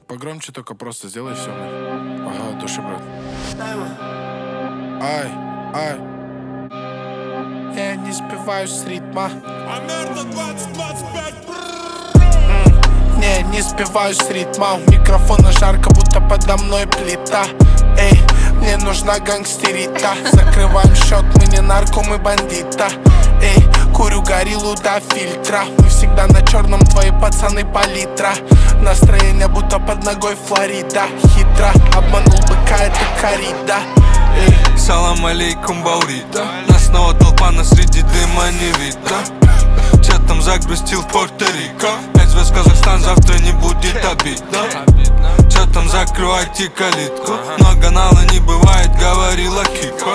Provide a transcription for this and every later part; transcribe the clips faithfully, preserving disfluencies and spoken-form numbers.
Погромче только просто сделай все. Ага, от души, брат. Ай, ай. Я не сбиваю с ритма. Не, не сбиваю с ритма. У микрофона жарко, будто подо мной плита. Эй, мне нужна гангстерита. Закрываем счет, мы не нарко, мы бандита. Эй, курю гориллу до фильтра. Мы всегда на черном, твои пацаны палитра. Настроение будто под ногой Флорида. Хитро, обманул быка, это коррида. Эй. Салам алейкум, Баурита. Нас снова толпа, но среди дыма не видно. Че там загрустил Порто-Рико? Пять звезд Казахстан, завтра не будет обидно. Че там закрывайте калитку? Много нала не бывает, говорила Кика.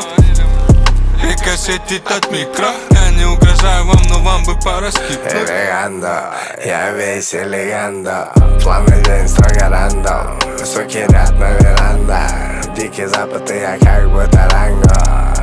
Река светит от микро. Я не угрожаю вам, но вам бы пора скипнуть. Элегандо, я весь элегандо. Плавный день, строго рандом. Высокий ряд на веранда. Дикий запад, и я как будто ранго.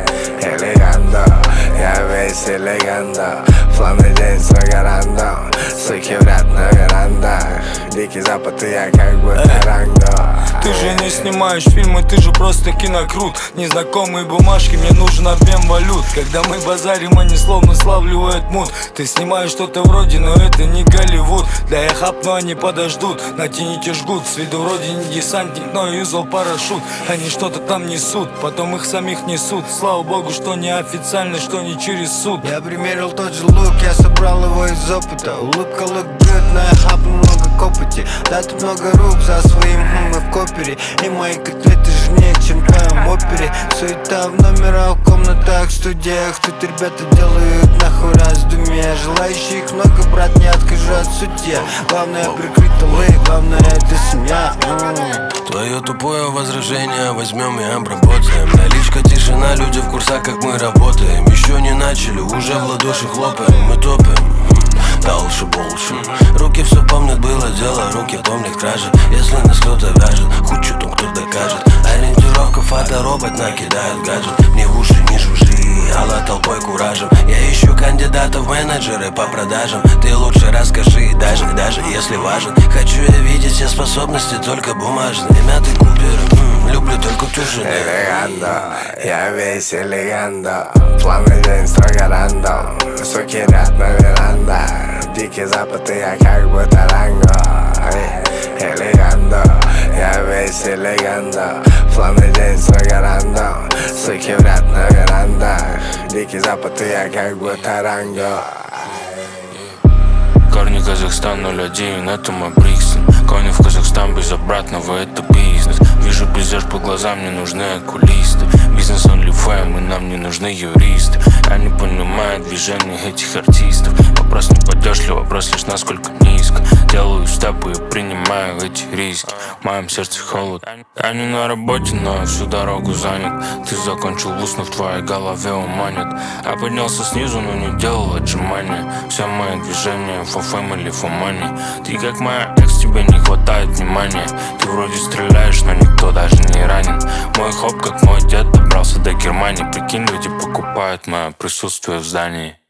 Элегандо, я весь элегандо. Плавный день, строго рандом. Высокий ряд на веранда. Дикий запад, и я как будто ранго. Ты же не снимаешь фильмы, ты же просто кинокрут. Незнакомые бумажки, мне нужен обмен валют. Когда мы базарим, они словно славливают мут. Ты снимаешь что-то вроде, но это не Голливуд. Да я хапну, они подождут, натяните жгут. С виду вроде не десантник, но юзал парашют. Они что-то там несут, потом их самих несут. Слава богу, что не официально, что не через суд. Я примерил тот же лук, я собрал его из опыта. Улыбка лук бьет, но я хапну много копоти. Да тут много рук за своим, хм, мы в копере. И мои котлеты жирнее, чем в твоем опере. Суета в номерах, в комнатах, в студиях. Тут ребята делают нахуй раздумья. Желающих много, брат, не откажу от судья. Главное прикрыть тылы, главное это семья. Твое тупое возражение возьмем и обработаем. Наличка, тишина, люди в курсах, как мы работаем. Еще не начали, уже в ладоши хлопаем. Мы топаем, дальше больше. Руки все помнят, было дело, руки помнят кражи. Если нас кто-то вяжет, хоть что-то кто докажет. Ориентировка, фоторобот накидает гаджет. Мне в уши не жужжи, алла толпой куражем. Я ищу кандидатов в менеджеры по продажам. Ты лучше расскажи, даже, даже если важен. Хочу я видеть все способности, только бумажные. Мятый купер, м-м, люблю только тушеные. Элегандо, я весь элегандо. Плавный день, строго рандом. Высокий ряд на веранда. Дикий запад, и я как будто ранго. Элегандо, я весь элегандо. Плавный день, строго рандом. Высокий ряд на веранда. Дикий запад, и я как будто ранго. Корни Казахстан ноль один, это мой Бриксон. Кони в Казахстан без обратного, это бизнес. Вижу пейзаж по глазам, мне нужны окулисты. Бизнес OnlyFans, и нам не нужны юристы. Я не понимаю движения этих артистов. Вопрос не подешь ли, вопрос лишь насколько низко. Делаю степы и принимаю эти риски. В моем сердце холод. Я не на работе, но всю дорогу занят. Ты закончил вуз, но в твоей голове уманят. Я поднялся снизу, но не делал отжимания. Все мои движения for family, for money. Ты как моя экс, тебе не хватает внимания. Ты вроде стреляешь, но никто даже не ранен. Мой хоп, как мой дед, добрался до Германии. Прикинь, люди покупают мое присутствие в здании.